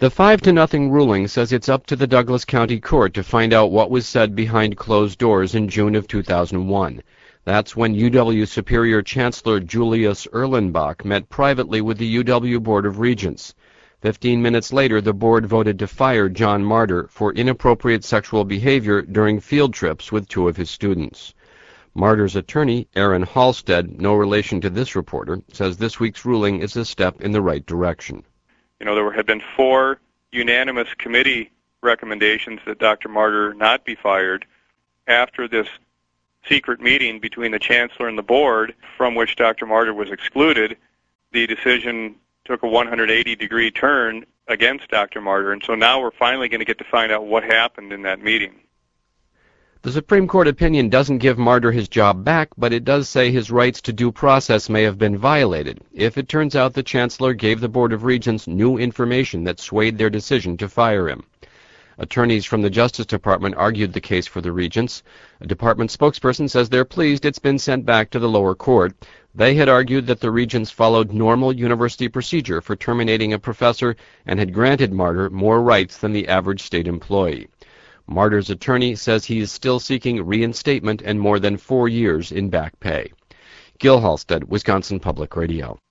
The 5-0 ruling says it's up to the Douglas County Court to find out what was said behind closed doors in June of 2001. That's when UW Superior Chancellor Julius Erlenbach met privately with the UW Board of Regents. 15 minutes later, the board voted to fire John Marder for inappropriate sexual behavior during field trips with 2 of his students. Marder's attorney, Aaron Halstead, no relation to this reporter, says this week's ruling is a step in the right direction. There had been 4 unanimous committee recommendations that Dr. Marder not be fired. After this secret meeting between the chancellor and the board, from which Dr. Marder was excluded, the decision took a 180-degree turn against Dr. Marder, and so now we're finally going to get to find out what happened in that meeting. The Supreme Court opinion doesn't give Marder his job back, but it does say his rights to due process may have been violated if it turns out the Chancellor gave the Board of Regents new information that swayed their decision to fire him. Attorneys from the Justice Department argued the case for the Regents. A department spokesperson says they're pleased it's been sent back to the lower court. They had argued that the Regents followed normal university procedure for terminating a professor and had granted Marder more rights than the average state employee. Marder's attorney says he is still seeking reinstatement and more than 4 years in back pay. Gil Halstead, Wisconsin Public Radio.